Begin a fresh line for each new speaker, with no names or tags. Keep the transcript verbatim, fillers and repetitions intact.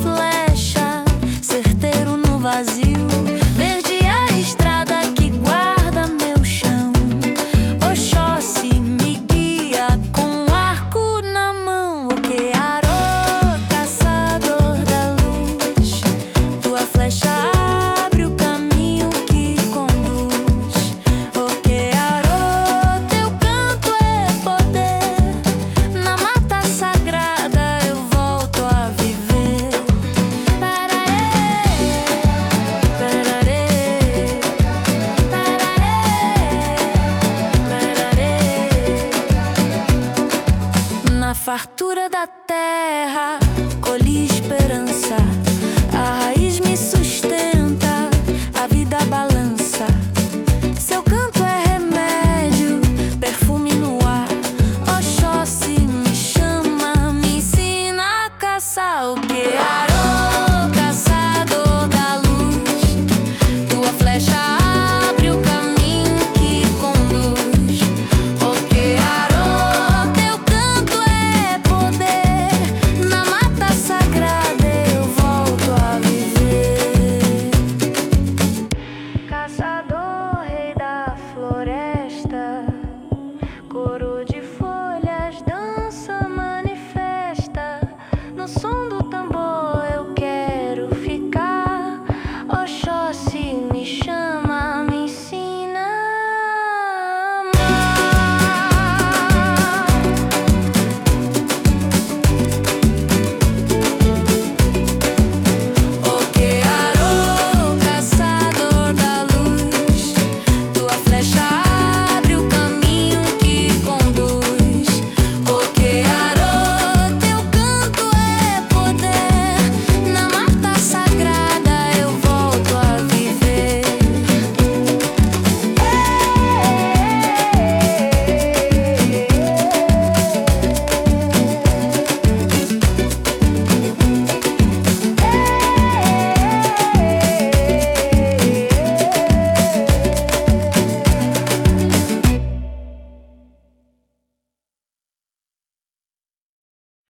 flecha, certeiro no vazio. Verde a estrada que guarda meu chão. Oxóssi me guia com um arco na mão. Okearo, caçador da luz, tua flecha abre o caminho que conduz. Okearo, teu canto é poder. Na mata sagrada eu volto a viver. Pararé, pararé, pararé, pararé. Na fartura da terra colhi esperança. A raiz me sustenta, a vida balança. Seu canto é remédio, perfume no ar. Oxóssi me chama, me ensina a caçar o que há.